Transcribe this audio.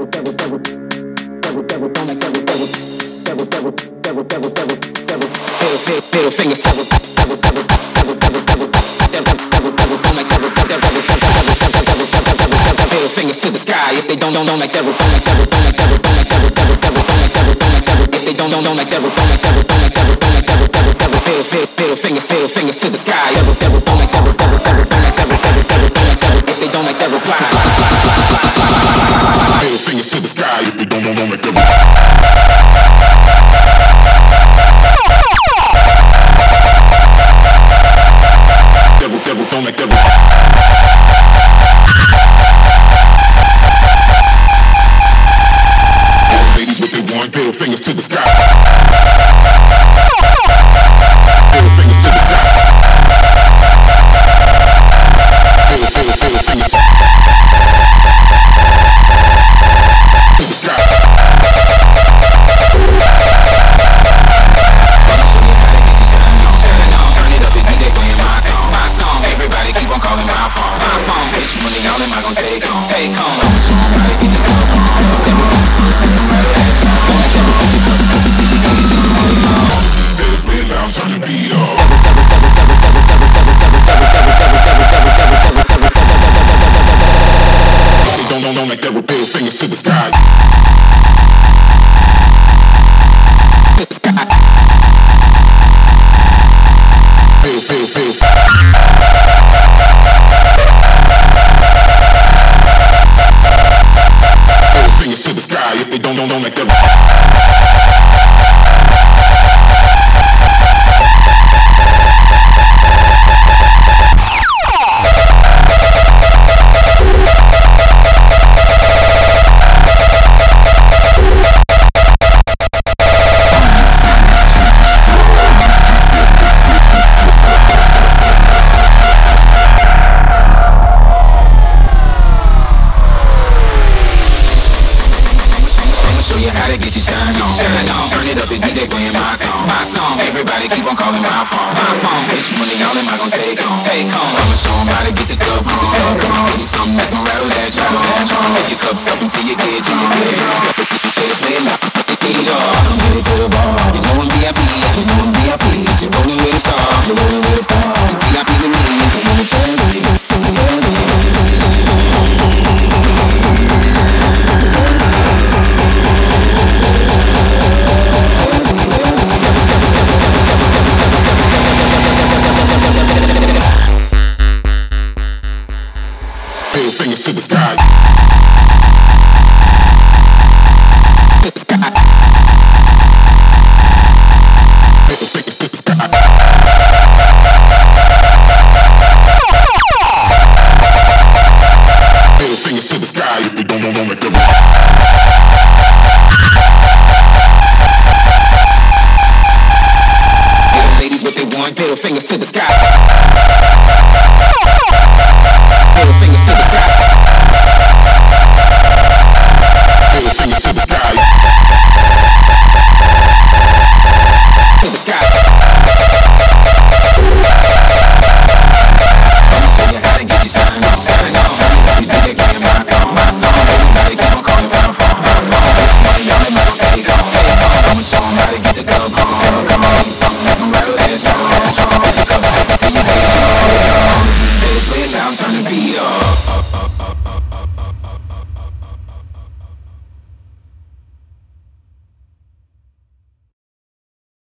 Middle fingers to the middle fingers to the sky. If they don't like devil, don't like devil, don't like devil, don't like devil, devil, devil, don't like devil, don't like devil. If they don't like devil, don't like devil, don't like devil, don't like devil, devil, devil. Middle fingers to the sky. Devil, devil, don't like devil, devil, devil, don't like devil, devil, devil, don't like devil. If they don't like devil, fly. Middle fingers to the sky. If they don't like devil. Devil, don't like devil. Ladies, what they want, middle fingers to the sky. Middle fingers to the sky. Middle fingers to the sky. Turn it up and DJ playing my song. Everybody keep on calling my phone. Which one of y'all am I gonna take home? Somebody get the club on. I'm turning the beat up. Don't like that with middle fingers to the sky. Middle fingers to the sky. If they don't like that. Get your shine on. Turn it up and DJ playing my song. Everybody keep on calling my phone. Which one of y'all am I gonna take home? I'ma show 'em how to get the club on. Give me something that's gonna rattle that drum. Take your cups up until you get drunk. Play it loud. I'm headed to the bar. You know I'm VIP. You're rolling with a star. VIP to me. Middle fingers to the sky. Middle fingers to the sky. Middle fingers to the sky. If they don't like them.